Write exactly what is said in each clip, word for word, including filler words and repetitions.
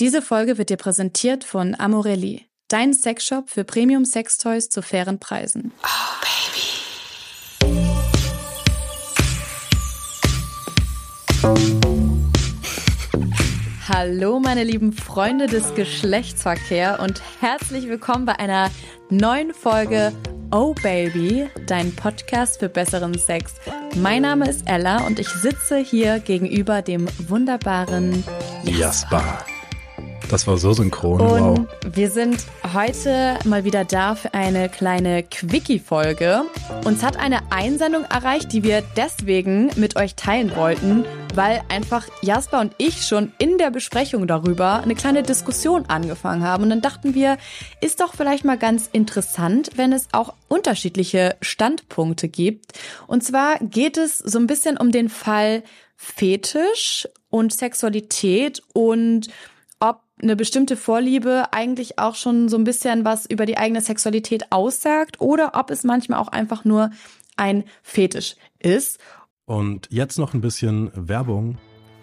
Diese Folge wird dir präsentiert von Amorelli, dein Sexshop für Premium-Sextoys zu fairen Preisen. Oh, Baby. Hallo meine lieben Freunde des Geschlechtsverkehrs und herzlich willkommen bei einer neuen Folge Oh Baby, dein Podcast für besseren Sex. Mein Name ist Ella und ich sitze hier gegenüber dem wunderbaren Jasper. Das war so synchron, und wow. Wir sind heute mal wieder da für eine kleine Quickie-Folge. Uns hat eine Einsendung erreicht, die wir deswegen mit euch teilen wollten, weil einfach Jasper und ich schon in der Besprechung darüber eine kleine Diskussion angefangen haben. Und dann dachten wir, ist doch vielleicht mal ganz interessant, wenn es auch unterschiedliche Standpunkte gibt. Und zwar geht es so ein bisschen um den Fall Fetisch und Sexualität und ob eine bestimmte Vorliebe eigentlich auch schon so ein bisschen was über die eigene Sexualität aussagt oder ob es manchmal auch einfach nur ein Fetisch ist. Und jetzt noch ein bisschen Werbung.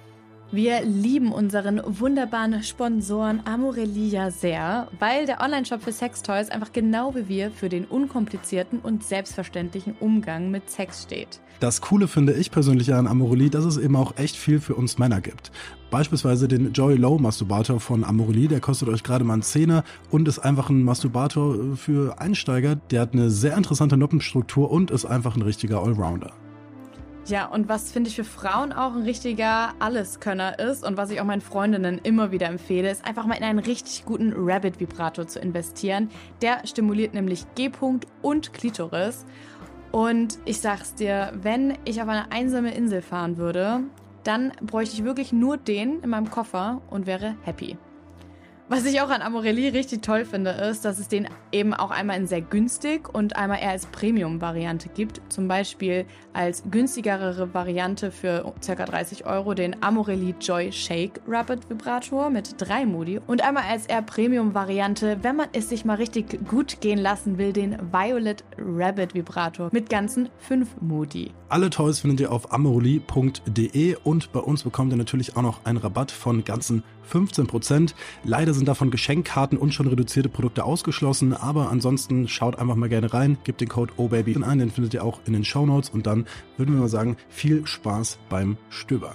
Wir lieben unseren wunderbaren Sponsoren Amorelli ja sehr, weil der Onlineshop für Sextoys einfach genau wie wir für den unkomplizierten und selbstverständlichen Umgang mit Sex steht. Das Coole finde ich persönlich an Amorelli, dass es eben auch echt viel für uns Männer gibt. Beispielsweise den Joy Low Masturbator von Amorelli, der kostet euch gerade mal einen Zehner und ist einfach ein Masturbator für Einsteiger. Der hat eine sehr interessante Noppenstruktur und ist einfach ein richtiger Allrounder. Ja, und was finde ich für Frauen auch ein richtiger Alleskönner ist und was ich auch meinen Freundinnen immer wieder empfehle, ist einfach mal in einen richtig guten Rabbit-Vibrator zu investieren. Der stimuliert nämlich G-Punkt und Klitoris. Und ich sag's dir, wenn ich auf eine einsame Insel fahren würde, dann bräuchte ich wirklich nur den in meinem Koffer und wäre happy. Was ich auch an Amorelli richtig toll finde, ist, dass es den eben auch einmal in sehr günstig und einmal eher als Premium-Variante gibt. Zum Beispiel als günstigere Variante für ca. dreißig Euro den Amorelli Joy Shake Rabbit Vibrator mit drei Modi. Und einmal als eher Premium-Variante, wenn man es sich mal richtig gut gehen lassen will, den Violet Rabbit Vibrator mit ganzen fünf Modi. Alle Toys findet ihr auf amorelli punkt de und bei uns bekommt ihr natürlich auch noch einen Rabatt von ganzen fünfzehn Prozent. Leider sind davon Geschenkkarten und schon reduzierte Produkte ausgeschlossen, aber ansonsten schaut einfach mal gerne rein, gebt den Code Oh Baby ein, den findet ihr auch in den Shownotes und dann würden wir mal sagen, viel Spaß beim Stöbern.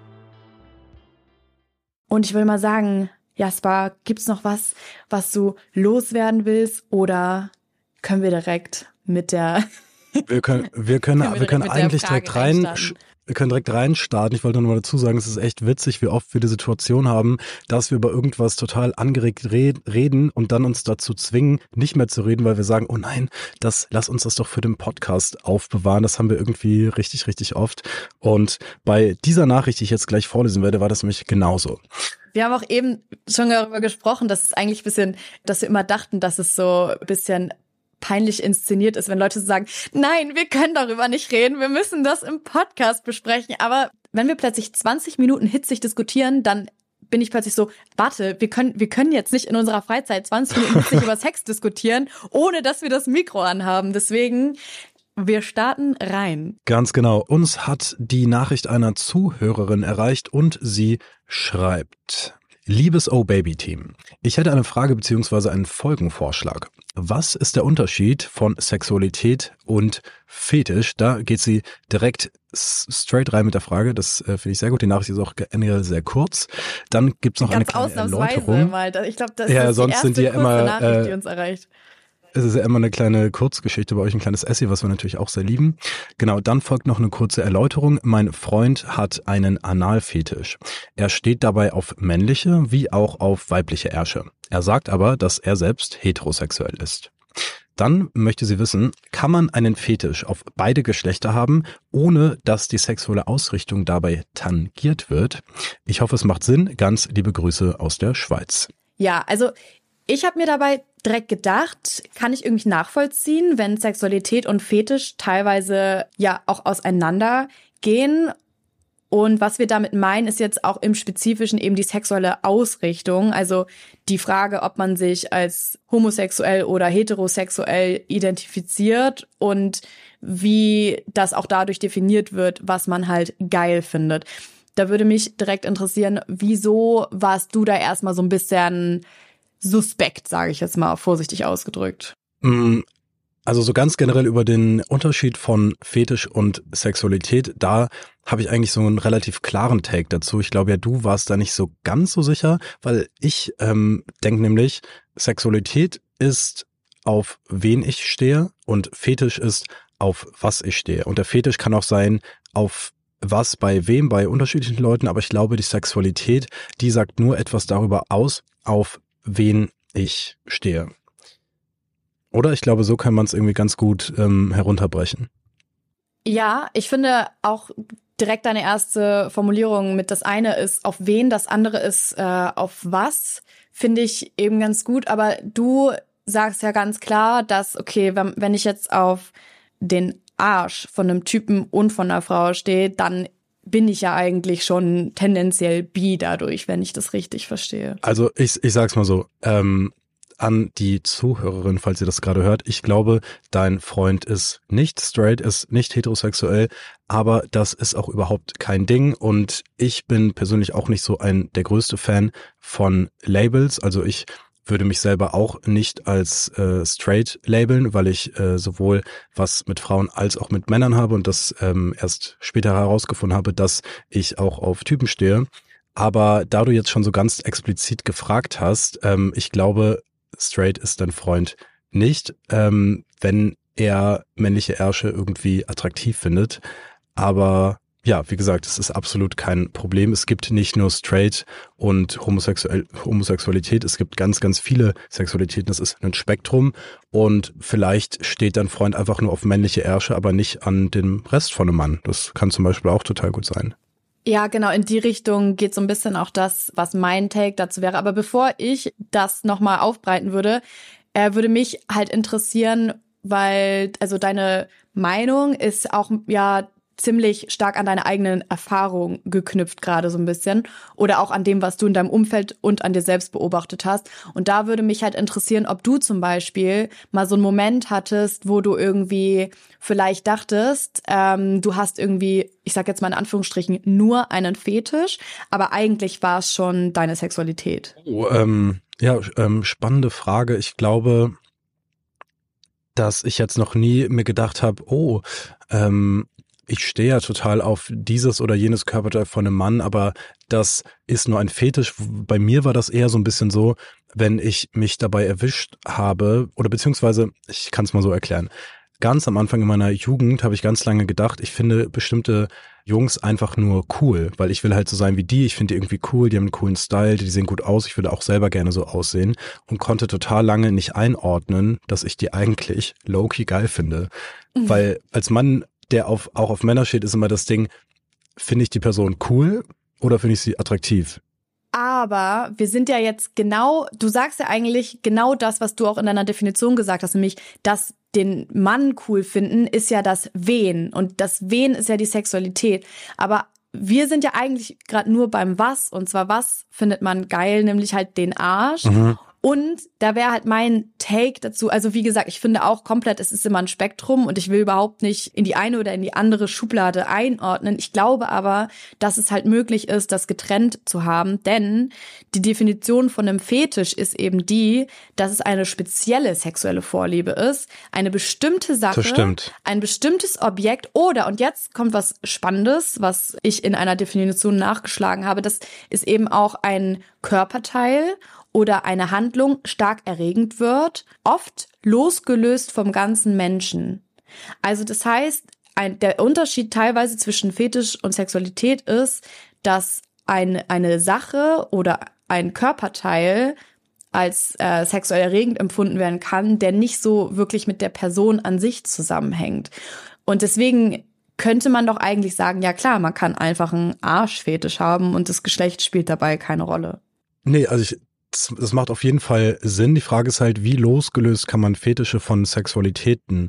Und ich will mal sagen, Jasper, gibt's noch was, was du loswerden willst oder können wir direkt mit der Wir können, wir können, können wir, wir können direkt eigentlich direkt rein, wir können direkt reinstarten. Ich wollte nur mal dazu sagen, es ist echt witzig, wie oft wir die Situation haben, dass wir über irgendwas total angeregt reden und dann uns dazu zwingen, nicht mehr zu reden, weil wir sagen, oh nein, das, lass uns das doch für den Podcast aufbewahren. Das haben wir irgendwie richtig, richtig oft. Und bei dieser Nachricht, die ich jetzt gleich vorlesen werde, war das nämlich genauso. Wir haben auch eben schon darüber gesprochen, dass es eigentlich ein bisschen, dass wir immer dachten, dass es so ein bisschen peinlich inszeniert ist, wenn Leute so sagen, nein, wir können darüber nicht reden, wir müssen das im Podcast besprechen. Aber wenn wir plötzlich zwanzig Minuten hitzig diskutieren, dann bin ich plötzlich so, warte, wir können wir können jetzt nicht in unserer Freizeit zwanzig Minuten hitzig über Sex diskutieren, ohne dass wir das Mikro anhaben. Deswegen, wir starten rein. Ganz genau. Uns hat die Nachricht einer Zuhörerin erreicht und sie schreibt: Liebes Oh Baby Team, ich hätte eine Frage bzw. einen Folgenvorschlag. Was ist der Unterschied von Sexualität und Fetisch? Da geht sie direkt straight rein mit der Frage. Das äh, finde ich sehr gut. Die Nachricht ist auch generell sehr kurz. Dann gibt's noch Ganz eine kleine ausnahmsweise Erläuterung. Mal. Ich glaube, das ja, ist sonst die erste sind die ja kurze immer, Nachricht, äh, die uns erreicht. Es ist ja immer eine kleine Kurzgeschichte bei euch, ein kleines Essay, was wir natürlich auch sehr lieben. Genau, dann folgt noch eine kurze Erläuterung. Mein Freund hat einen Analfetisch. Er steht dabei auf männliche wie auch auf weibliche Ärsche. Er sagt aber, dass er selbst heterosexuell ist. Dann möchte sie wissen, kann man einen Fetisch auf beide Geschlechter haben, ohne dass die sexuelle Ausrichtung dabei tangiert wird? Ich hoffe, es macht Sinn. Ganz liebe Grüße aus der Schweiz. Ja, also ich habe mir dabei direkt gedacht, kann ich irgendwie nachvollziehen, wenn Sexualität und Fetisch teilweise ja auch auseinandergehen. Und was wir damit meinen, ist jetzt auch im Spezifischen eben die sexuelle Ausrichtung. Also die Frage, ob man sich als homosexuell oder heterosexuell identifiziert und wie das auch dadurch definiert wird, was man halt geil findet. Da würde mich direkt interessieren, wieso warst du da erstmal so ein bisschen suspekt, sage ich jetzt mal vorsichtig ausgedrückt? Also so ganz generell über den Unterschied von Fetisch und Sexualität, da habe ich eigentlich so einen relativ klaren Take dazu. Ich glaube ja, du warst da nicht so ganz so sicher, weil ich ähm, denke nämlich, Sexualität ist, auf wen ich stehe und Fetisch ist, auf was ich stehe. Und der Fetisch kann auch sein, auf was, bei wem, bei unterschiedlichen Leuten, aber ich glaube, die Sexualität, die sagt nur etwas darüber aus, auf wen ich stehe. Oder ich glaube, so kann man es irgendwie ganz gut ähm, herunterbrechen. Ja, ich finde auch direkt deine erste Formulierung mit das eine ist auf wen, das andere ist äh, auf was, finde ich eben ganz gut. Aber du sagst ja ganz klar, dass, okay, wenn, wenn ich jetzt auf den Arsch von einem Typen und von einer Frau stehe, dann bin ich ja eigentlich schon tendenziell bi dadurch, wenn ich das richtig verstehe. Also ich, ich sag's mal so, ähm, an die Zuhörerin, falls ihr das gerade hört. Ich glaube, dein Freund ist nicht straight, ist nicht heterosexuell, aber das ist auch überhaupt kein Ding und ich bin persönlich auch nicht so ein der größte Fan von Labels. Also ich würde mich selber auch nicht als äh, straight labeln, weil ich äh, sowohl was mit Frauen als auch mit Männern habe und das ähm, erst später herausgefunden habe, dass ich auch auf Typen stehe. Aber da du jetzt schon so ganz explizit gefragt hast, ähm, ich glaube, straight ist dein Freund nicht, ähm, wenn er männliche Ärsche irgendwie attraktiv findet. Aber ja, wie gesagt, es ist absolut kein Problem. Es gibt nicht nur straight und Homosexuell, Homosexualität, es gibt ganz, ganz viele Sexualitäten. Das ist ein Spektrum und vielleicht steht dein Freund einfach nur auf männliche Ärsche, aber nicht an dem Rest von einem Mann. Das kann zum Beispiel auch total gut sein. Ja, genau, in die Richtung geht so ein bisschen auch das, was mein Take dazu wäre. Aber bevor ich das nochmal aufbreiten würde, äh, würde mich halt interessieren, weil, also deine Meinung ist auch ja ziemlich stark an deine eigenen Erfahrungen geknüpft gerade so ein bisschen oder auch an dem, was du in deinem Umfeld und an dir selbst beobachtet hast. Und da würde mich halt interessieren, ob du zum Beispiel mal so einen Moment hattest, wo du irgendwie vielleicht dachtest, ähm, du hast irgendwie, ich sag jetzt mal in Anführungsstrichen, nur einen Fetisch, aber eigentlich war es schon deine Sexualität. Oh, ähm, ja, ähm, spannende Frage. Ich glaube, dass ich jetzt noch nie mir gedacht habe, oh, ähm, ich stehe ja total auf dieses oder jenes Körperteil von einem Mann, aber das ist nur ein Fetisch. Bei mir war das eher so ein bisschen so, wenn ich mich dabei erwischt habe, oder beziehungsweise, ich kann es mal so erklären, ganz am Anfang in meiner Jugend habe ich ganz lange gedacht, ich finde bestimmte Jungs einfach nur cool, weil ich will halt so sein wie die, ich finde die irgendwie cool, die haben einen coolen Style, die sehen gut aus, ich würde auch selber gerne so aussehen und konnte total lange nicht einordnen, dass ich die eigentlich low-key geil finde, mhm. Weil als Mann, der auf, auch auf Männer steht, ist immer das Ding, finde ich die Person cool oder finde ich sie attraktiv? Aber wir sind ja jetzt genau, du sagst ja eigentlich genau das, was du auch in deiner Definition gesagt hast, nämlich, dass den Mann cool finden, ist ja das Wen. Und das Wen ist ja die Sexualität. Aber wir sind ja eigentlich gerade nur beim Was. Und zwar, was findet man geil, nämlich halt den Arsch. Mhm. Und da wäre halt mein Take dazu, also wie gesagt, ich finde auch komplett, es ist immer ein Spektrum und ich will überhaupt nicht in die eine oder in die andere Schublade einordnen. Ich glaube aber, dass es halt möglich ist, das getrennt zu haben, denn die Definition von einem Fetisch ist eben die, dass es eine spezielle sexuelle Vorliebe ist, eine bestimmte Sache, ein bestimmtes Objekt oder, und jetzt kommt was Spannendes, was ich in einer Definition nachgeschlagen habe, das ist eben auch ein Körperteil oder eine Handlung stark erregend wird, oft losgelöst vom ganzen Menschen. Also das heißt, ein, der Unterschied teilweise zwischen Fetisch und Sexualität ist, dass ein, eine Sache oder ein Körperteil als äh, sexuell erregend empfunden werden kann, der nicht so wirklich mit der Person an sich zusammenhängt. Und deswegen könnte man doch eigentlich sagen, ja klar, man kann einfach einen Arschfetisch haben und das Geschlecht spielt dabei keine Rolle. Nee, also ich das macht auf jeden Fall Sinn. Die Frage ist halt, wie losgelöst kann man Fetische von Sexualitäten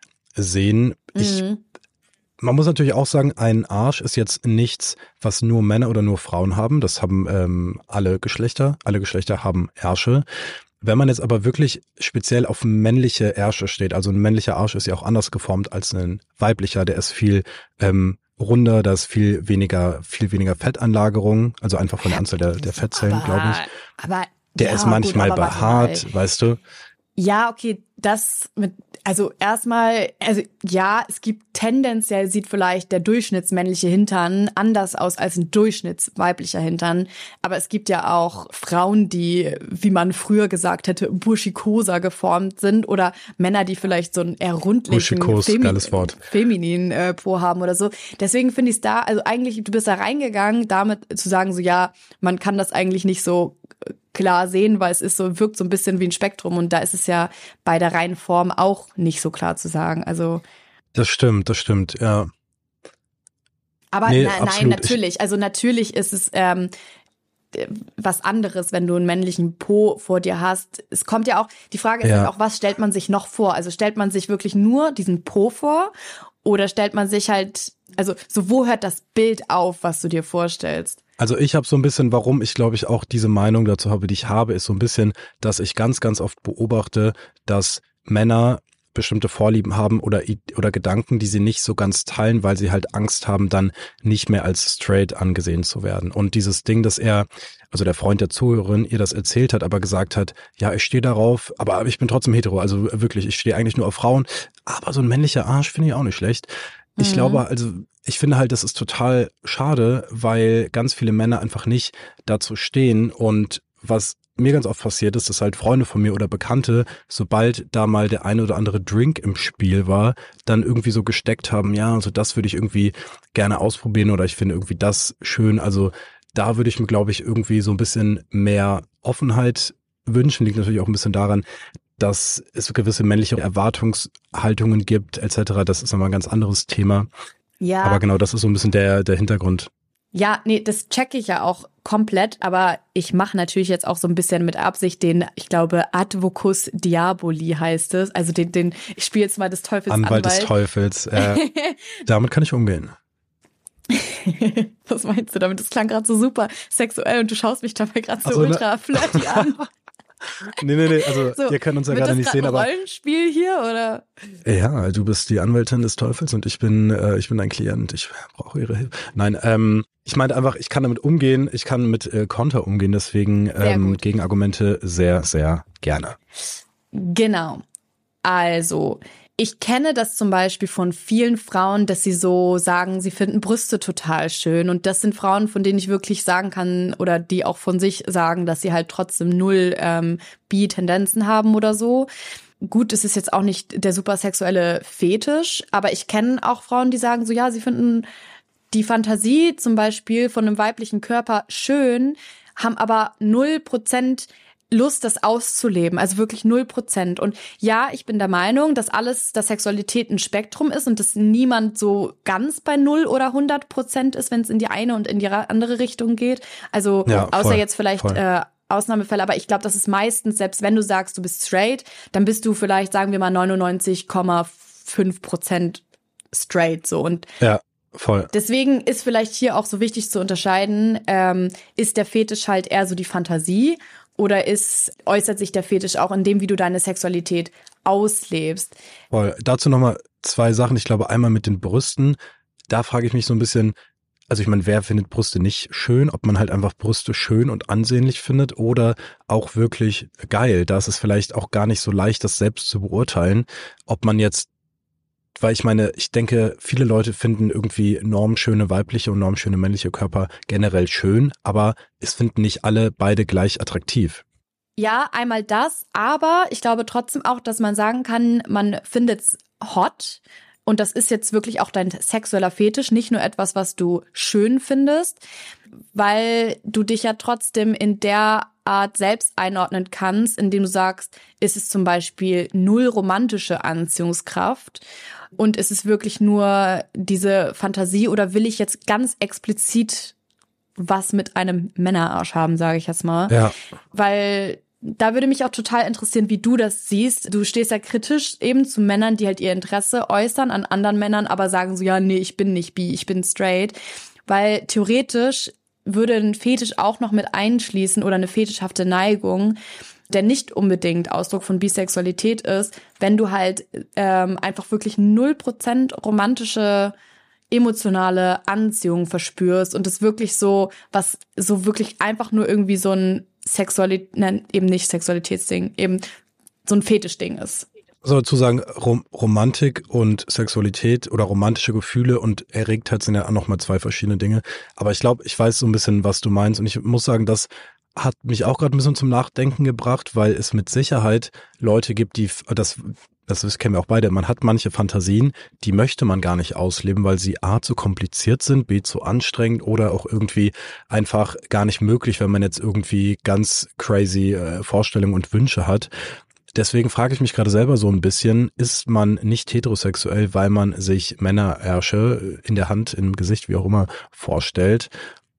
sehen? Ich, mhm. Man muss natürlich auch sagen, ein Arsch ist jetzt nichts, was nur Männer oder nur Frauen haben. Das haben ähm, alle Geschlechter. Alle Geschlechter haben Ärsche. Wenn man jetzt aber wirklich speziell auf männliche Ärsche steht, also ein männlicher Arsch ist ja auch anders geformt als ein weiblicher, der ist viel ähm, runder, da ist viel weniger, viel weniger Fettanlagerung, also einfach von der Anzahl der, der Fettzellen, glaube ich. Aber der ja, ist manchmal gut, aber behaart, weißt du? Ja, okay, das mit, also erstmal, also ja, es gibt tendenziell sieht vielleicht der durchschnittsmännliche Hintern anders aus als ein durchschnittsweiblicher Hintern, aber es gibt ja auch Frauen, die, wie man früher gesagt hätte, burschikoser geformt sind oder Männer, die vielleicht so einen eher rundlichen, Burschikos, Femi- geiles Wort. femininen äh, Po haben oder so. Deswegen finde ich es da, also eigentlich, du bist da reingegangen, damit zu sagen, so ja, man kann das eigentlich nicht so klar sehen, weil es ist so, wirkt so ein bisschen wie ein Spektrum und da ist es ja bei der reinen Form auch nicht so klar zu sagen. Also das stimmt, das stimmt, ja. Aber nee, na, nein, natürlich. Also natürlich ist es ähm, was anderes, wenn du einen männlichen Po vor dir hast. Es kommt ja auch, die Frage ist ja halt auch, was stellt man sich noch vor? Also stellt man sich wirklich nur diesen Po vor oder stellt man sich halt, also so wo hört das Bild auf, was du dir vorstellst? Also ich habe so ein bisschen, warum ich glaube ich auch diese Meinung dazu habe, die ich habe, ist so ein bisschen, dass ich ganz, ganz oft beobachte, dass Männer bestimmte Vorlieben haben oder oder Gedanken, die sie nicht so ganz teilen, weil sie halt Angst haben, dann nicht mehr als straight angesehen zu werden. Und dieses Ding, dass er, also der Freund der Zuhörerin, ihr das erzählt hat, aber gesagt hat, ja, ich stehe darauf, aber ich bin trotzdem hetero, also wirklich, ich stehe eigentlich nur auf Frauen, aber so ein männlicher Arsch finde ich auch nicht schlecht. Ich mhm. glaube, also ich finde halt, das ist total schade, weil ganz viele Männer einfach nicht dazu stehen und was mir ganz oft passiert ist, dass halt Freunde von mir oder Bekannte, sobald da mal der eine oder andere Drink im Spiel war, dann irgendwie so gesteckt haben, ja, also das würde ich irgendwie gerne ausprobieren oder ich finde irgendwie das schön. Also da würde ich mir, glaube ich, irgendwie so ein bisschen mehr Offenheit wünschen. Liegt natürlich auch ein bisschen daran, dass es gewisse männliche Erwartungshaltungen gibt et cetera. Das ist nochmal ein ganz anderes Thema. Ja. Aber genau, das ist so ein bisschen der der Hintergrund. Ja, nee, das checke ich ja auch komplett, aber ich mache natürlich jetzt auch so ein bisschen mit Absicht den, ich glaube, Advocus Diaboli heißt es, also den, den ich spiele jetzt mal des Teufels Anwalt. Anwalt des Teufels, äh, damit kann ich umgehen. Was meinst du damit? Das klang gerade so super sexuell und du schaust mich dabei gerade so, so ultra ne? flirty an. Nee, nee, nee, also so, ihr könnt uns ja gerade nicht sehen, aber... Wird das ein Rollenspiel hier, oder? Ja, du bist die Anwältin des Teufels und ich bin äh, ich bin ein Klient, ich brauche ihre Hilfe. Nein, ähm, ich meinte einfach, ich kann damit umgehen, ich kann mit äh, Konter umgehen, deswegen ähm, Gegenargumente sehr, sehr gerne. Genau, also... Ich kenne das zum Beispiel von vielen Frauen, dass sie so sagen, sie finden Brüste total schön. Und das sind Frauen, von denen ich wirklich sagen kann oder die auch von sich sagen, dass sie halt trotzdem null ähm, Bi-Tendenzen haben oder so. Gut, es ist jetzt auch nicht der super sexuelle Fetisch, aber ich kenne auch Frauen, die sagen so, ja, sie finden die Fantasie zum Beispiel von einem weiblichen Körper schön, haben aber null Prozent Lust, das auszuleben, also wirklich null Prozent. Und ja, ich bin der Meinung, dass alles, dass Sexualität ein Spektrum ist und dass niemand so ganz bei null oder hundert Prozent ist, wenn es in die eine und in die andere Richtung geht. Also ja, außer voll, jetzt vielleicht äh, Ausnahmefälle, aber ich glaube, das ist meistens, selbst wenn du sagst, du bist straight, dann bist du vielleicht, sagen wir mal, neunundneunzig Komma fünf Prozent straight so. Und ja. Voll. Deswegen ist vielleicht hier auch so wichtig zu unterscheiden, ähm, ist der Fetisch halt eher so die Fantasie oder ist, äußert sich der Fetisch auch in dem, wie du deine Sexualität auslebst? Voll. Dazu nochmal zwei Sachen. Ich glaube, einmal mit den Brüsten. Da frage ich mich so ein bisschen, also ich meine, wer findet Brüste nicht schön? Ob man halt einfach Brüste schön und ansehnlich findet oder auch wirklich geil. Da ist es vielleicht auch gar nicht so leicht, das selbst zu beurteilen, ob man jetzt, weil ich meine, ich denke, viele Leute finden irgendwie normschöne weibliche und normschöne männliche Körper generell schön, aber es finden nicht alle beide gleich attraktiv. Ja, einmal das, aber ich glaube trotzdem auch, dass man sagen kann, man findet's hot und das ist jetzt wirklich auch dein sexueller Fetisch, nicht nur etwas, was du schön findest, weil du dich ja trotzdem in der Art selbst einordnen kannst, indem du sagst, ist es zum Beispiel null romantische Anziehungskraft und ist es wirklich nur diese Fantasie oder will ich jetzt ganz explizit was mit einem Männerarsch haben, sage ich jetzt mal. Ja. Weil da würde mich auch total interessieren, wie du das siehst. Du stehst ja kritisch eben zu Männern, die halt ihr Interesse äußern an anderen Männern, aber sagen so, ja, nee, ich bin nicht bi, ich bin straight. Weil theoretisch würde ein Fetisch auch noch mit einschließen oder eine fetischhafte Neigung, der nicht unbedingt Ausdruck von Bisexualität ist, wenn du halt ähm, einfach wirklich null Prozent romantische emotionale Anziehung verspürst und es wirklich so, was so wirklich einfach nur irgendwie so ein Sexualität, nein, eben nicht Sexualitätsding, eben so ein Fetischding ist. Also dazu sagen, Rom- Romantik und Sexualität oder romantische Gefühle und Erregtheit sind ja auch nochmal zwei verschiedene Dinge. Aber ich glaube, ich weiß so ein bisschen, was du meinst. Und ich muss sagen, das hat mich auch gerade ein bisschen zum Nachdenken gebracht, weil es mit Sicherheit Leute gibt, die, das, das kennen wir auch beide, man hat manche Fantasien, die möchte man gar nicht ausleben, weil sie A, zu kompliziert sind, B, zu anstrengend oder auch irgendwie einfach gar nicht möglich, wenn man jetzt irgendwie ganz crazy äh, Vorstellungen und Wünsche hat. Deswegen frage ich mich gerade selber so ein bisschen, ist man nicht heterosexuell, weil man sich Männerärsche in der Hand, im Gesicht, wie auch immer, vorstellt?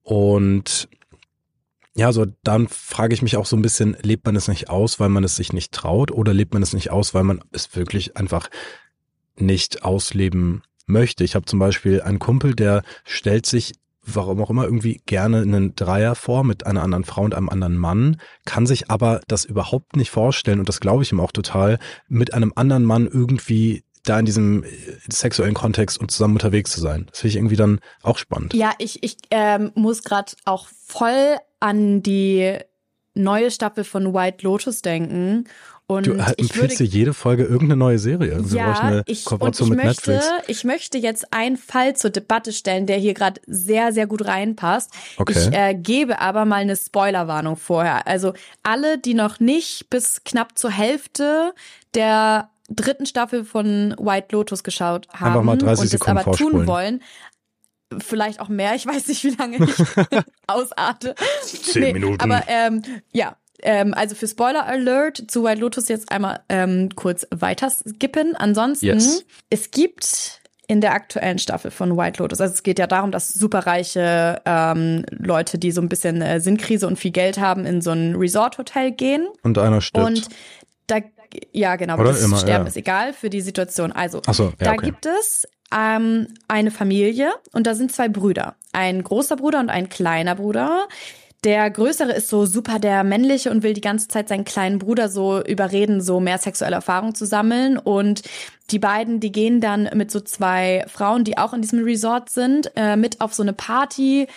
Und ja, so dann frage ich mich auch so ein bisschen, lebt man es nicht aus, weil man es sich nicht traut, oder lebt man es nicht aus, weil man es wirklich einfach nicht ausleben möchte? Ich habe zum Beispiel einen Kumpel, der stellt sich, warum auch immer, irgendwie gerne einen Dreier vor mit einer anderen Frau und einem anderen Mann, kann sich aber das überhaupt nicht vorstellen, und das glaube ich ihm auch total, mit einem anderen Mann irgendwie da in diesem sexuellen Kontext und zusammen unterwegs zu sein. Das finde ich irgendwie dann auch spannend. Ja, ich, ich ähm, muss gerade auch voll an die neue Staffel von White Lotus denken. Und du äh, ich empfiehlst würde, dir jede Folge irgendeine neue Serie. Also ja, eine ich, Kooperation und ich mit möchte, Netflix. ich möchte jetzt einen Fall zur Debatte stellen, der hier gerade sehr, sehr gut reinpasst. Okay. Ich äh, gebe aber mal eine Spoilerwarnung vorher. Also alle, die noch nicht bis knapp zur Hälfte der dritten Staffel von White Lotus geschaut haben Einfach mal dreißig und es Sekunden aber tun vorspulen. wollen, vielleicht auch mehr, ich weiß nicht, wie lange ich ausarte. Zehn Nee, Minuten. Aber ähm, ja, ähm, also für Spoiler Alert zu White Lotus jetzt einmal ähm, kurz weiter skippen. Ansonsten, Yes. es gibt in der aktuellen Staffel von White Lotus, also es geht ja darum, dass superreiche ähm, Leute, die so ein bisschen äh, Sinnkrise und viel Geld haben, in so ein Resort-Hotel gehen. Und einer stirbt. Und da, ja genau, aber Oder das immer, Sterben ja. ist egal für die Situation. Also, Ach so, ja, da okay. gibt es ähm, eine Familie und da sind zwei Brüder. Ein großer Bruder und ein kleiner Bruder. Der Größere ist so super der Männliche und will die ganze Zeit seinen kleinen Bruder so überreden, so mehr sexuelle Erfahrung zu sammeln. Und die beiden, die gehen dann mit so zwei Frauen, die auch in diesem Resort sind, äh, mit auf so eine Party,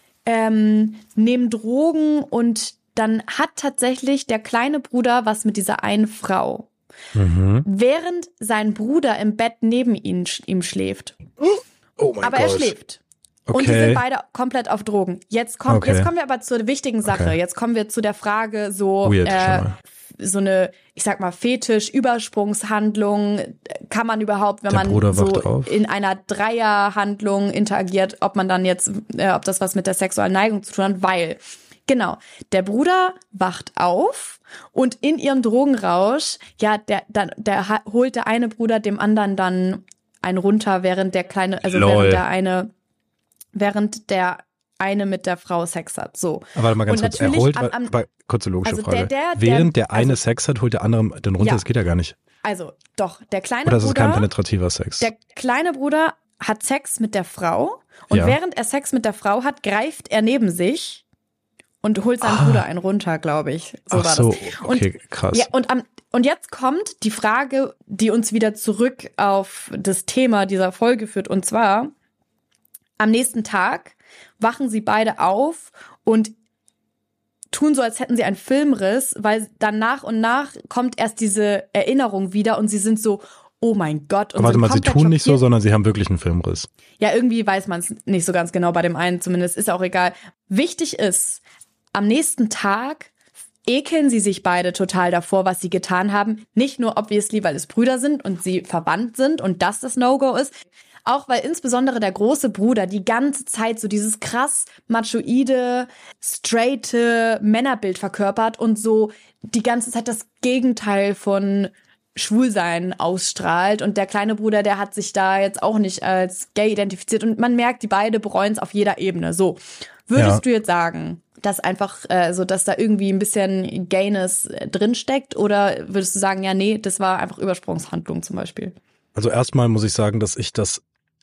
ähm, nehmen Drogen, und dann hat tatsächlich der kleine Bruder was mit dieser einen Frau. Mhm. Während sein Bruder im Bett neben ihm, ihm schläft. Oh mein Aber Gott. er schläft. Okay. Und die sind beide komplett auf Drogen. Jetzt, kommt, Okay. jetzt kommen wir aber zur wichtigen Sache. Okay. Jetzt kommen wir zu der Frage, so, Weird, schon äh, mal. so eine, ich sag mal, Fetisch-Übersprungshandlung. Kann man überhaupt, wenn Der man Bruder so wacht auf. in einer Dreierhandlung interagiert, ob man dann jetzt, äh, ob das was mit der sexuellen Neigung zu tun hat, weil, genau, der Bruder wacht auf und in ihrem Drogenrausch, ja, der, dann, der ha- holt der eine Bruder dem anderen dann einen runter, während der kleine, also Lol. während der eine, während der eine mit der Frau Sex hat, so. Aber warte mal ganz Und kurz, er natürlich holt, am- am- aber kurze logische also Frage. der- der- Während der, der- eine also- Sex hat, holt der andere den runter, Ja. das geht ja gar nicht. Also, doch, der kleine Oder ist es kein Bruder, penetrativer Sex? der kleine Bruder hat Sex mit der Frau und Ja. während er Sex mit der Frau hat, greift er neben sich und holt seinen Ah. Bruder einen runter, glaube ich. So Ach war so, das. Und, okay, krass. ja, und, am, und jetzt kommt die Frage, die uns wieder zurück auf das Thema dieser Folge führt. Und zwar, am nächsten Tag wachen sie beide auf und tun so, als hätten sie einen Filmriss, weil dann nach und nach kommt erst diese Erinnerung wieder und sie sind so, oh mein Gott. Und Aber warte sind mal, sie komplett tun nicht so, schockiert. sondern sie haben wirklich einen Filmriss. Ja, irgendwie weiß man es nicht so ganz genau, bei dem einen zumindest, ist auch egal. Wichtig ist, am nächsten Tag ekeln sie sich beide total davor, was sie getan haben. Nicht nur obviously, weil es Brüder sind und sie verwandt sind und das das No-Go ist, auch weil insbesondere der große Bruder die ganze Zeit so dieses krass machoide, straighte Männerbild verkörpert und so die ganze Zeit das Gegenteil von Schwulsein ausstrahlt. Und der kleine Bruder, der hat sich da jetzt auch nicht als gay identifiziert. Und man merkt, die beide bereuen es auf jeder Ebene. So, würdest Ja. du jetzt sagen, dass einfach äh, so, dass da irgendwie ein bisschen Gayness äh, drinsteckt? Oder würdest du sagen, ja, nee, das war einfach Übersprungshandlung zum Beispiel? Also erstmal muss ich sagen, dass ich das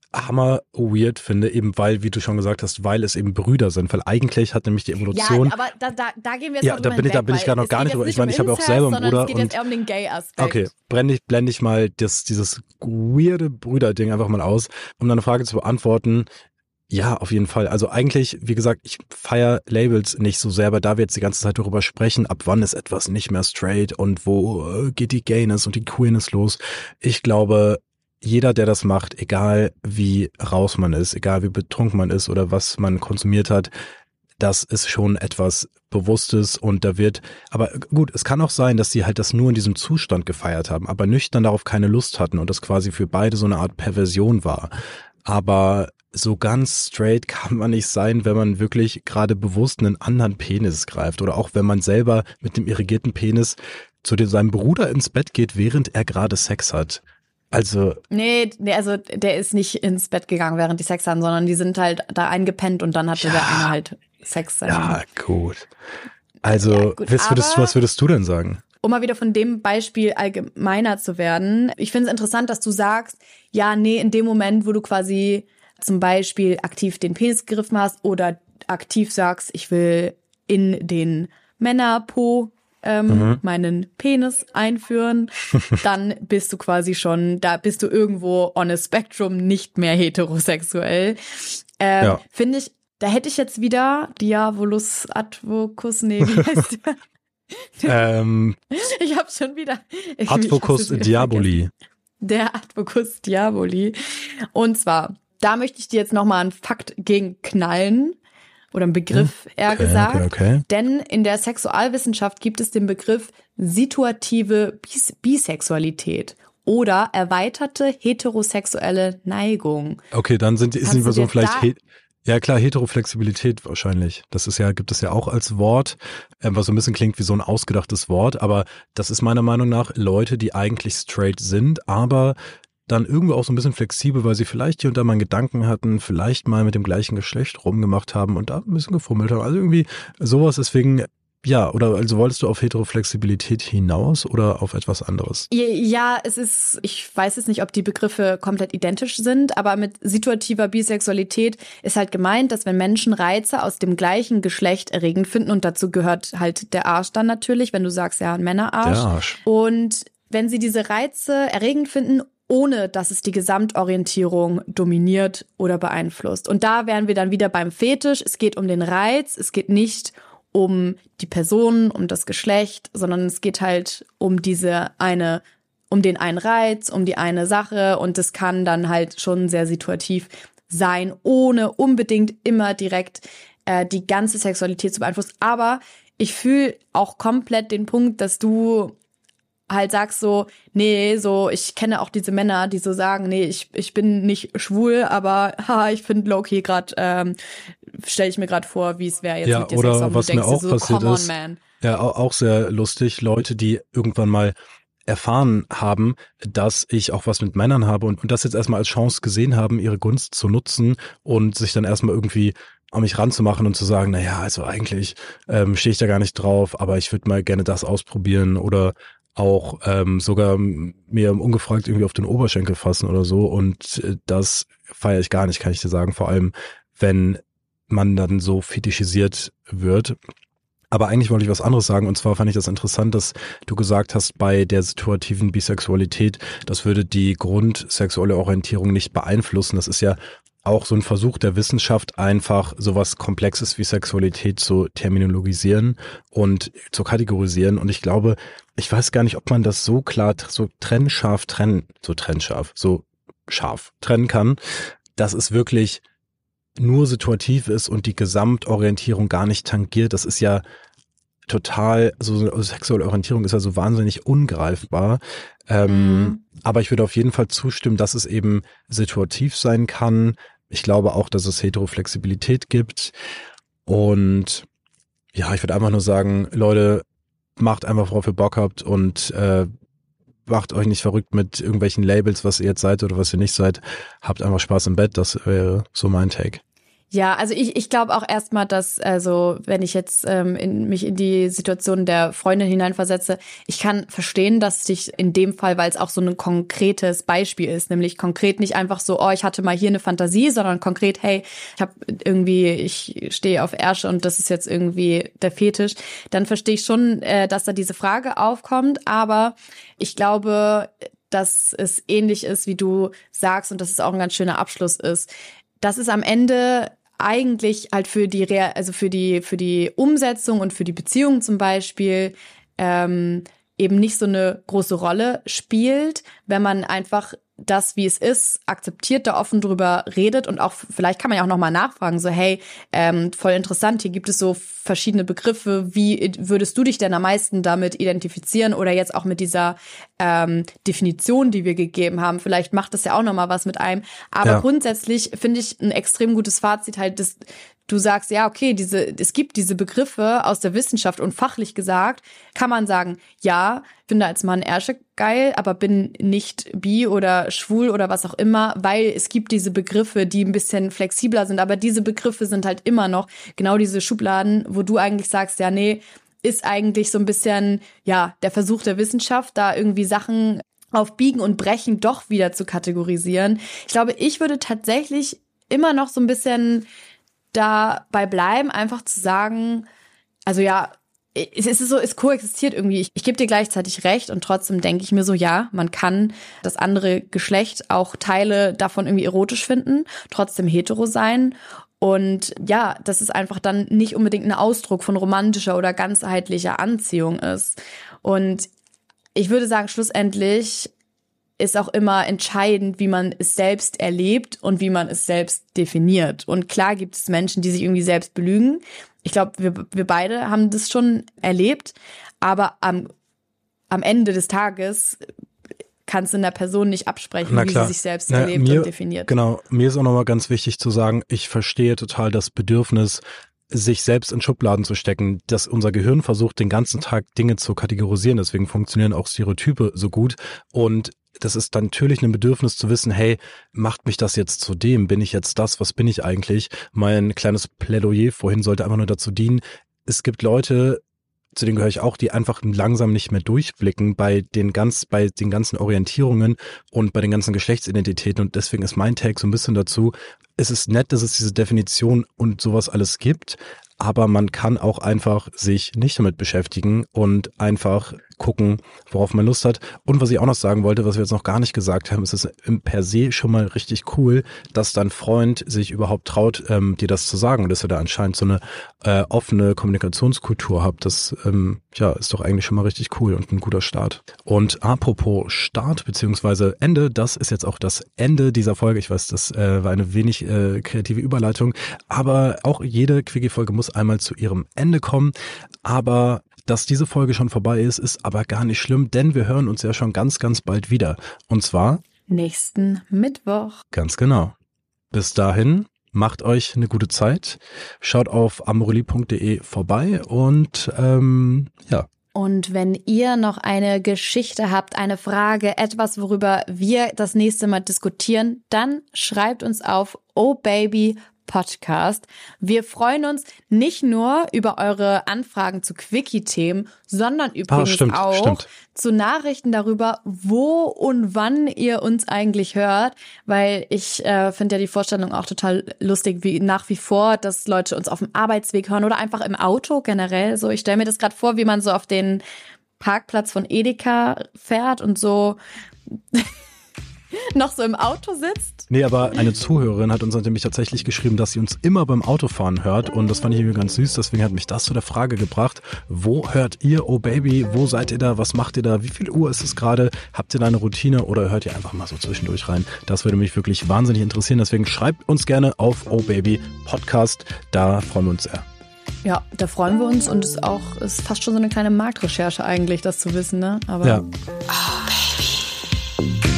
hammer weird finde, eben weil, wie du schon gesagt hast, weil es eben Brüder sind, weil eigentlich hat nämlich die Evolution... Ja, aber da, da, da gehen wir jetzt ja, noch da bin hinweg, ich, da bin ich gerade noch gar nicht drüber. Ich meine, ich habe ja auch selber einen Bruder. Es geht jetzt eher um den Gay-Aspekt. Okay, blende ich, blende ich mal das, dieses weirde Brüder-Ding einfach mal aus, um deine Frage zu beantworten. Ja, auf jeden Fall. Also eigentlich, wie gesagt, ich feiere Labels nicht so sehr, aber da wir jetzt die ganze Zeit darüber sprechen, ab wann ist etwas nicht mehr straight und wo äh, geht die Gayness und die Queerness los. Ich glaube, jeder, der das macht, egal wie raus man ist, egal wie betrunken man ist oder was man konsumiert hat, das ist schon etwas Bewusstes und da wird, aber gut, es kann auch sein, dass sie halt das nur in diesem Zustand gefeiert haben, aber nüchtern darauf keine Lust hatten und das quasi für beide so eine Art Perversion war. Aber so ganz straight kann man nicht sein, wenn man wirklich gerade bewusst einen anderen Penis greift oder auch wenn man selber mit dem irrigierten Penis zu dem, seinem Bruder ins Bett geht, während er gerade Sex hat. Also nee, nee, also der ist nicht ins Bett gegangen, während die Sex hatten, sondern die sind halt da eingepennt und dann hatte ja, der eine halt Sex. Ja, gut. Also, ja, gut, was, würdest, was würdest du denn sagen? Um mal wieder von dem Beispiel allgemeiner zu werden, ich finde es interessant, dass du sagst, ja, nee, in dem Moment, wo du quasi zum Beispiel aktiv den Penis gegriffen hast oder aktiv sagst, ich will in den Männerpo ähm, mhm. meinen Penis einführen, dann bist du quasi schon, da bist du irgendwo on a spectrum nicht mehr heterosexuell. Ähm, ja. Finde ich, da hätte ich jetzt wieder Diabolus Advocus, nee, wie heißt der? ähm, ich hab schon wieder. Ich, Advocus ich Diaboli. Vergessen. Der Advocus Diaboli. Und zwar, da möchte ich dir jetzt nochmal einen Fakt gegen knallen. Oder einen Begriff, okay, eher gesagt. Okay, okay. Denn in der Sexualwissenschaft gibt es den Begriff situative Bis- Bisexualität oder erweiterte heterosexuelle Neigung. Okay, dann sind, sind wir so vielleicht... He- ja klar, Heteroflexibilität wahrscheinlich. Das ist ja, gibt es ja auch als Wort, was so ein bisschen klingt wie so ein ausgedachtes Wort, aber das ist meiner Meinung nach Leute, die eigentlich straight sind, aber dann irgendwo auch so ein bisschen flexibel, weil sie vielleicht hier und da mal einen Gedanken hatten, vielleicht mal mit dem gleichen Geschlecht rumgemacht haben und da ein bisschen gefummelt haben. Also irgendwie sowas, deswegen, ja, oder also wolltest du auf Heteroflexibilität hinaus oder auf etwas anderes? Ja, es ist, ich weiß jetzt nicht, ob die Begriffe komplett identisch sind, aber mit situativer Bisexualität ist halt gemeint, dass wenn Menschen Reize aus dem gleichen Geschlecht erregend finden und dazu gehört halt der Arsch dann natürlich, wenn du sagst, ja, ein Männerarsch. Der Arsch. Und wenn sie diese Reize erregend finden, ohne dass es die Gesamtorientierung dominiert oder beeinflusst. Und da wären wir dann wieder beim Fetisch. Es geht um den Reiz, es geht nicht um die Person, um das Geschlecht, sondern es geht halt um diese eine, um den einen Reiz, um die eine Sache und das kann dann halt schon sehr situativ sein, ohne unbedingt immer direkt äh, die ganze Sexualität zu beeinflussen. Aber ich fühle auch komplett den Punkt, dass du halt sagst so, nee, so, ich kenne auch diese Männer, die so sagen, nee, ich ich bin nicht schwul, aber ha, ich finde Loki gerade, ähm, stelle ich mir gerade vor, wie es wäre jetzt ja, mit dir oder Sex haben. was Du mir denkst auch dir so, passiert come on, ist, man. Ja, auch sehr lustig, Leute, die irgendwann mal erfahren haben, dass ich auch was mit Männern habe und, und das jetzt erstmal als Chance gesehen haben, ihre Gunst zu nutzen und sich dann erstmal irgendwie an mich ranzumachen und zu sagen, na ja, also eigentlich ähm, stehe ich da gar nicht drauf, aber ich würde mal gerne das ausprobieren oder auch ähm, sogar mir ungefragt irgendwie auf den Oberschenkel fassen oder so und äh, das feiere ich gar nicht, kann ich dir sagen, vor allem wenn man dann so fetischisiert wird. Aber eigentlich wollte ich was anderes sagen und zwar fand ich das interessant, dass du gesagt hast, bei der situativen Bisexualität, das würde die grundsexuelle Orientierung nicht beeinflussen. Das ist ja auch so ein Versuch der Wissenschaft, einfach sowas Komplexes wie Sexualität zu terminologisieren und zu kategorisieren. Und ich glaube, ich weiß gar nicht, ob man das so klar, so trennscharf trennen, so trennscharf, so scharf trennen kann, dass es wirklich nur situativ ist und die Gesamtorientierung gar nicht tangiert. Das ist ja total, also, also sexuelle Orientierung ist ja so wahnsinnig ungreifbar. Ähm, mhm. Aber ich würde auf jeden Fall zustimmen, dass es eben situativ sein kann. Ich glaube auch, dass es Heteroflexibilität gibt. Und ja, ich würde einfach nur sagen, Leute, macht einfach, worauf ihr Bock habt und äh, macht euch nicht verrückt mit irgendwelchen Labels, was ihr jetzt seid oder was ihr nicht seid. Habt einfach Spaß im Bett, das wäre so mein Take. Ja, also ich, ich glaube auch erstmal, dass, also wenn ich jetzt ähm, in, mich in die Situation der Freundin hineinversetze, ich kann verstehen, dass dich in dem Fall, weil es auch so ein konkretes Beispiel ist, nämlich konkret nicht einfach so, oh, ich hatte mal hier eine Fantasie, sondern konkret, hey, ich habe irgendwie, ich stehe auf Ärsche und das ist jetzt irgendwie der Fetisch, dann verstehe ich schon, äh, dass da diese Frage aufkommt, aber ich glaube, dass es ähnlich ist, wie du sagst und dass es auch ein ganz schöner Abschluss ist. Das ist am Ende eigentlich halt für die Re- also für die für die Umsetzung und für die Beziehung zum Beispiel ähm, eben nicht so eine große Rolle spielt, wenn man einfach das, wie es ist, akzeptiert, da offen drüber redet und auch, vielleicht kann man ja auch nochmal nachfragen, so hey, ähm, voll interessant, hier gibt es so verschiedene Begriffe, wie würdest du dich denn am meisten damit identifizieren oder jetzt auch mit dieser ähm, Definition, die wir gegeben haben, vielleicht macht das ja auch nochmal was mit einem, aber ja. Grundsätzlich finde ich ein extrem gutes Fazit halt, das du sagst, ja, okay, diese, es gibt diese Begriffe aus der Wissenschaft und fachlich gesagt, kann man sagen, ja, finde als Mann Ärsche geil, aber bin nicht bi oder schwul oder was auch immer, weil es gibt diese Begriffe, die ein bisschen flexibler sind, aber diese Begriffe sind halt immer noch genau diese Schubladen, wo du eigentlich sagst, ja, nee, ist eigentlich so ein bisschen, ja, der Versuch der Wissenschaft, da irgendwie Sachen auf Biegen und Brechen doch wieder zu kategorisieren. Ich glaube, ich würde tatsächlich immer noch so ein bisschen dabei bleiben, einfach zu sagen, also ja, es ist so, es koexistiert irgendwie. Ich, ich gebe dir gleichzeitig recht und trotzdem denke ich mir so, ja, man kann das andere Geschlecht auch Teile davon irgendwie erotisch finden, trotzdem hetero sein. Und ja, dass es einfach dann nicht unbedingt ein Ausdruck von romantischer oder ganzheitlicher Anziehung ist. Und ich würde sagen, schlussendlich ist auch immer entscheidend, wie man es selbst erlebt und wie man es selbst definiert. Und klar gibt es Menschen, die sich irgendwie selbst belügen. Ich glaube, wir, wir beide haben das schon erlebt. Aber am, am Ende des Tages kannst du in der Person nicht absprechen, wie sie sich selbst Na, erlebt mir, und definiert. Genau, mir ist auch nochmal ganz wichtig zu sagen, ich verstehe total das Bedürfnis, sich selbst in Schubladen zu stecken, dass unser Gehirn versucht, den ganzen Tag Dinge zu kategorisieren. Deswegen funktionieren auch Stereotype so gut. Und das ist dann natürlich ein Bedürfnis zu wissen, hey, macht mich das jetzt zu dem? Bin ich jetzt das? Was bin ich eigentlich? Mein kleines Plädoyer vorhin sollte einfach nur dazu dienen, es gibt Leute, zu denen gehöre ich auch, die einfach langsam nicht mehr durchblicken bei den ganz, bei den ganzen Orientierungen und bei den ganzen Geschlechtsidentitäten. Und deswegen ist mein Take so ein bisschen dazu, es ist nett, dass es diese Definition und sowas alles gibt, aber man kann auch einfach sich nicht damit beschäftigen und einfach gucken, worauf man Lust hat. Und was ich auch noch sagen wollte, was wir jetzt noch gar nicht gesagt haben, ist es per se schon mal richtig cool, dass dein Freund sich überhaupt traut, ähm, dir das zu sagen und dass ihr da anscheinend so eine äh, offene Kommunikationskultur habt. Das ähm, ja ist doch eigentlich schon mal richtig cool und ein guter Start. Und apropos Start beziehungsweise Ende, das ist jetzt auch das Ende dieser Folge. Ich weiß, das äh, war eine wenig äh, kreative Überleitung, aber auch jede Quickie-Folge muss einmal zu ihrem Ende kommen. Aber dass diese Folge schon vorbei ist, ist aber gar nicht schlimm, denn wir hören uns ja schon ganz, ganz bald wieder. Und zwar nächsten Mittwoch. Ganz genau. Bis dahin, macht euch eine gute Zeit. Schaut auf amorelie punkt de vorbei und ähm, ja. Und wenn ihr noch eine Geschichte habt, eine Frage, etwas, worüber wir das nächste Mal diskutieren, dann schreibt uns auf Oh Baby Podcast. Wir freuen uns nicht nur über eure Anfragen zu Quickie-Themen, sondern übrigens ah, stimmt, auch stimmt. zu Nachrichten darüber, wo und wann ihr uns eigentlich hört, weil ich äh, finde ja die Vorstellung auch total lustig, wie nach wie vor, dass Leute uns auf dem Arbeitsweg hören oder einfach im Auto generell. So, ich stelle mir das gerade vor, wie man so auf den Parkplatz von Edeka fährt und so noch so im Auto sitzt. Nee, aber eine Zuhörerin hat uns nämlich tatsächlich geschrieben, dass sie uns immer beim Autofahren hört und das fand ich irgendwie ganz süß, deswegen hat mich das zu der Frage gebracht, wo hört ihr Oh Baby, wo seid ihr da, was macht ihr da, wie viel Uhr ist es gerade, habt ihr da eine Routine oder hört ihr einfach mal so zwischendurch rein? Das würde mich wirklich wahnsinnig interessieren, deswegen schreibt uns gerne auf Oh Baby Podcast, da freuen wir uns sehr. Ja, da freuen wir uns und es ist auch, ist fast schon so eine kleine Marktrecherche eigentlich, das zu wissen, ne? Aber ja. Oh Baby.